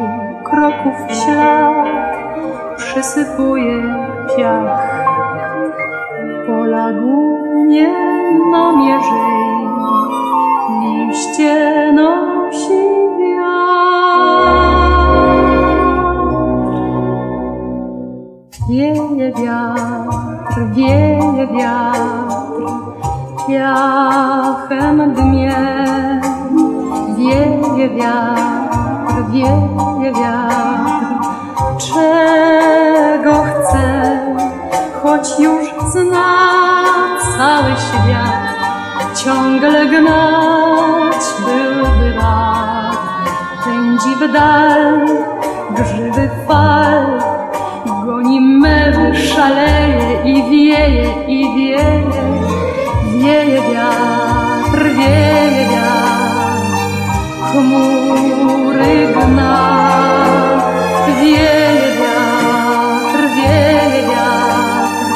kroków ślad przysypuje piach. Po lagunie na mierzei liście nosi wiatr. Wieje wiatr, wieje wiatr, piachem dmie. Wieje wiatr, wieje wiatr, czego chce, choć już zna cały świat, ciągle gnać byłby rad. Pędzi w dal grzywy fal, goni mewy, szaleje i wieje, i wieje. Wieje wiatr, wieje wiatr, chmury gna. Wieje wiatr, wieje wiatr,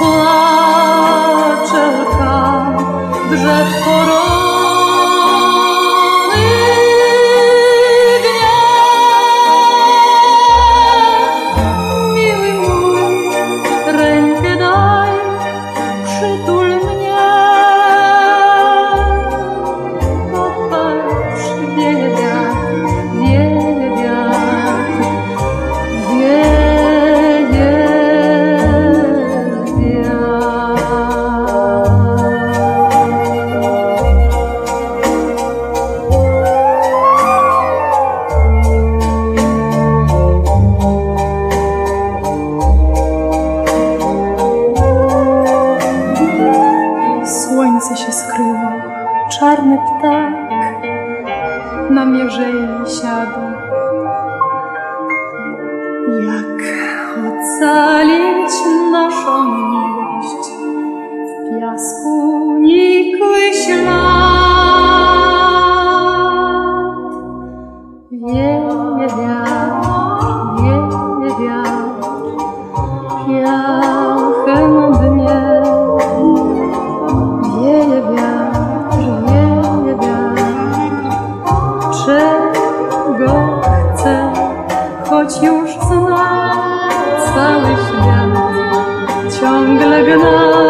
płacze lka, drzew porony gniew. Miły mój, rękę daj, przytul mnie. Popatrz, wieje wiatr, wieje wiatr, wieje wiatr. Słońce się skryło, czarny ptak na mierzei siadł. Jak ocalić naszą miłość? W piasku nikły ślad. Wieje wiatr, wieje wiatr, piachem dmie. Wieje wiatr, wieje wiatr, czego chce, choć już zna cały świat, ciągle gna.